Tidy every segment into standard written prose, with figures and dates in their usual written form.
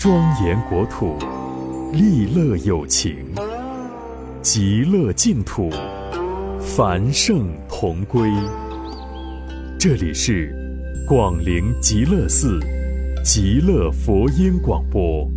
庄严国土，利乐有情，极乐净土，繁盛同归。这里是广陵极乐寺极乐佛音广播。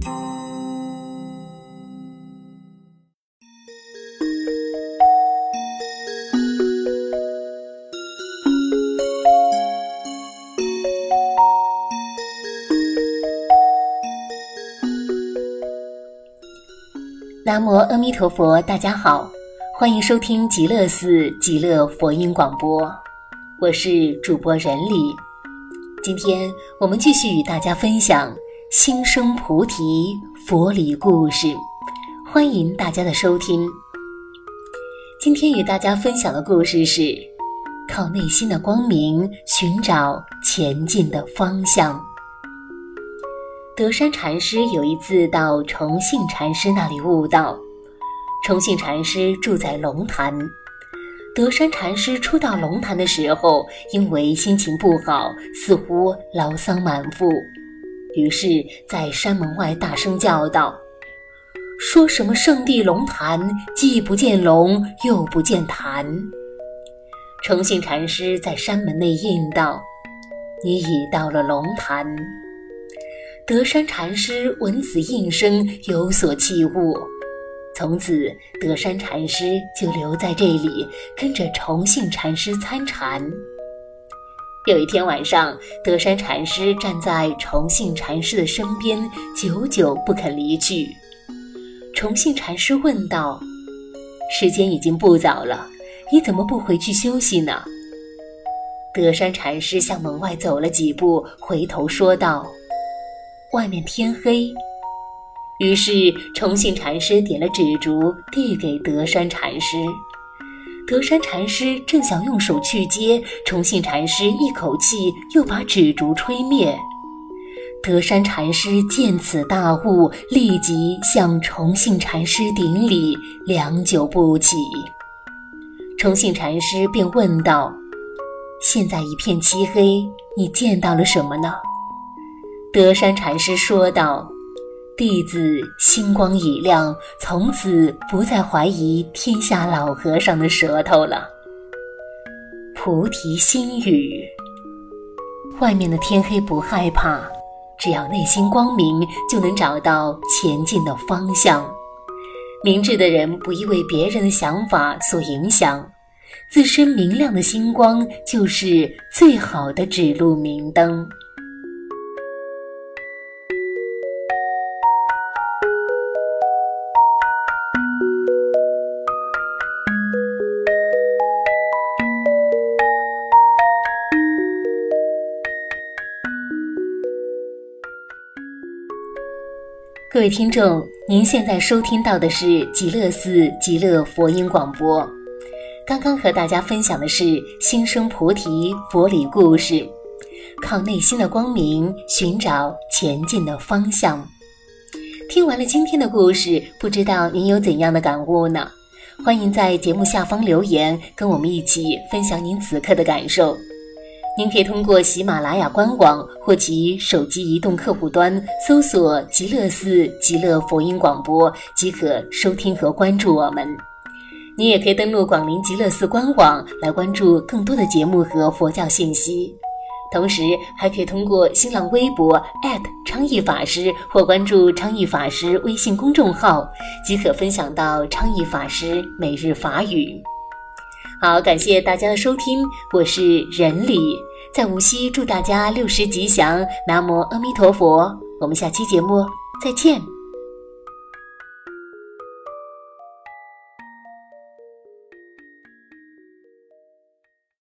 南无阿弥陀佛，大家好，欢迎收听极乐寺极乐佛音广播，我是主播任理。今天我们继续与大家分享心生菩提佛理故事，欢迎大家的收听。今天与大家分享的故事是靠内心的光明寻找前进的方向。德山禅师有一次到崇信禅师那里悟道，崇信禅师住在龙潭，德山禅师初到龙潭的时候，因为心情不好，似乎牢骚满腹，于是在山门外大声叫道：说什么圣地龙潭，既不见龙又不见潭。崇信禅师在山门内应道：你已到了龙潭。德山禅师闻此应声，有所契悟，从此德山禅师就留在这里，跟着崇信禅师参禅。有一天晚上，德山禅师站在崇信禅师的身边，久久不肯离去。崇信禅师问道：时间已经不早了，你怎么不回去休息呢？德山禅师向门外走了几步，回头说道：外面天黑。于是崇信禅师点了纸烛递给德山禅师，德山禅师正想用手去接，崇信禅师一口气又把纸烛吹灭。德山禅师见此大悟，立即向崇信禅师顶礼，良久不起。崇信禅师便问道：现在一片漆黑，你见到了什么呢？德山禅师说道：弟子星光已亮，从此不再怀疑天下老和尚的舌头了。菩提心语，外面的天黑不害怕，只要内心光明，就能找到前进的方向。明智的人不易为别人的想法所影响，自身明亮的星光就是最好的指路明灯。各位听众，您现在收听到的是极乐寺极乐佛音广播。刚刚和大家分享的是心生菩提佛理故事，靠内心的光明寻找前进的方向。听完了今天的故事，不知道您有怎样的感悟呢？欢迎在节目下方留言，跟我们一起分享您此刻的感受。您可以通过喜马拉雅官网或其手机移动客户端搜索极乐寺极乐佛音广播，即可收听和关注我们。您也可以登录广陵极乐寺官网来关注更多的节目和佛教信息，同时还可以通过新浪微博昌义法师或关注昌义法师微信公众号，即可分享到昌义法师每日法语。好，感谢大家的收听，我是任理，在无锡祝大家60吉祥，南无阿弥陀佛，我们下期节目再见。